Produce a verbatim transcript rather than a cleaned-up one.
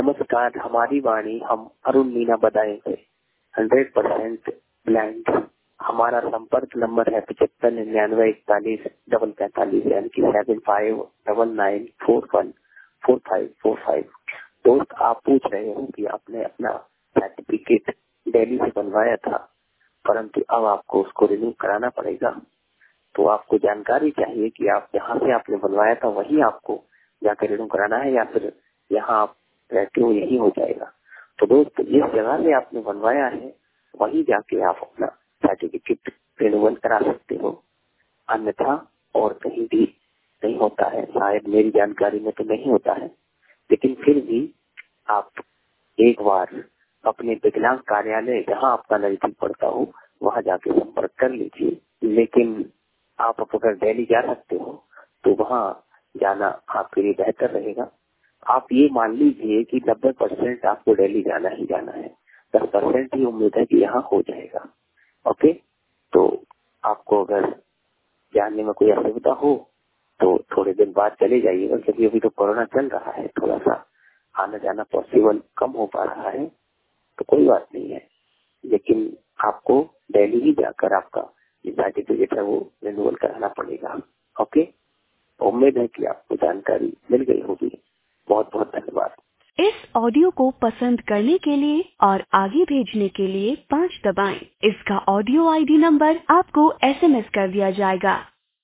नमस्कार, हमारी वाणी हम Arun Meena Badaun hundred percent blind. हमारा संपर्क नंबर है पचहत्तर निन्यानवे इकतालीस डबल पैंतालीस यानी कि seven five double nine four one four five four five. दोस्त, आप पूछ रहे हो कि आपने अपना सर्टिफिकेट दिल्ली से बनवाया था, परंतु अब आपको उसको रिन्यू कराना पड़ेगा। तो आपको जानकारी चाहिए कि आप जहाँ से आपने बनवाया था वही आपको जाकर रिन्यू कराना है या फिर यहाँ आप रहते हो यही हो जाएगा। तो दोस्त, जिस जगह से आपने बनवाया है वहीं जाके आप अपना सर्टिफिकेट रिन्यूअल करा सकते हो, अन्यथा और कहीं भी नहीं होता है। शायद मेरी जानकारी में तो नहीं होता है, लेकिन फिर भी आप एक बार अपने विकलांग कार्यालय जहाँ आपका नजदीक पड़ता हो वहाँ जाके संपर्क कर लीजिए। लेकिन आप अगर दिल्ली जा सकते हो तो वहाँ जाना आपके लिए बेहतर रहेगा। आप ये मान लीजिए कि नब्बे परसेंट आपको दिल्ली जाना ही जाना है, दस परसेंट ही उम्मीद है कि यहाँ हो जाएगा। ओके, तो आपको अगर जानने में कोई असुविधा हो तो थोड़े दिन बाद चले जाइएगा, क्योंकि अभी तो कोरोना चल रहा है, थोड़ा सा आना जाना पॉसिबल कम हो पा रहा है। तो कोई बात नहीं है, लेकिन आपको दिल्ली ही जाकर आपका जो सर्टिफिकेट है वो रिन्यूअल कराना पड़ेगा। ओके, उम्मीद है कि आपको जानकारी मिल गई होगी। बहुत बहुत धन्यवाद। इस ऑडियो को पसंद करने के लिए और आगे भेजने के लिए पाँच दबाएं। इसका ऑडियो आईडी नंबर आपको एसएमएस कर दिया जाएगा।